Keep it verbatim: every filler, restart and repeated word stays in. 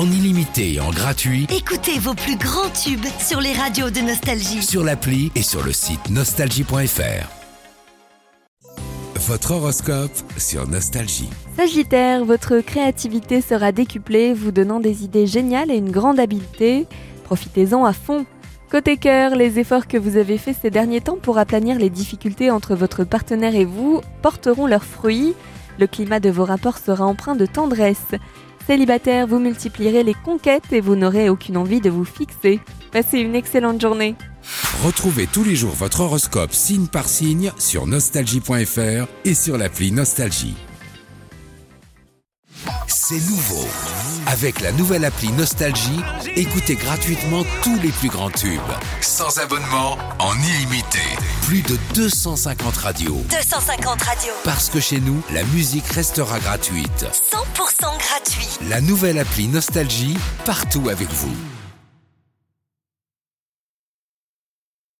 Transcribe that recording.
en illimité et en gratuit Écoutez vos plus grands tubes sur les radios de Nostalgie. sur l'appli et sur le site nostalgie point f r. Votre horoscope sur Nostalgie. Sagittaire, votre créativité sera décuplée, vous donnant des idées géniales et une grande habileté. Profitez-en à fond. Côté cœur, les efforts que vous avez faits ces derniers temps pour aplanir les difficultés entre votre partenaire et vous porteront leurs fruits. Le climat de vos rapports sera empreint de tendresse. Célibataire, vous multiplierez les conquêtes et vous n'aurez aucune envie de vous fixer. Passez une excellente journée. Retrouvez tous les jours votre horoscope signe par signe sur nostalgie point f r et sur l'appli Nostalgie. C'est nouveau. Avec la nouvelle appli Nostalgie, écoutez gratuitement tous les plus grands tubes. Sans abonnement, en illimité. Plus de deux cent cinquante radios. deux cent cinquante radios. Parce que chez nous, la musique restera gratuite. cent pour cent gratuit. La nouvelle appli Nostalgie, partout avec vous.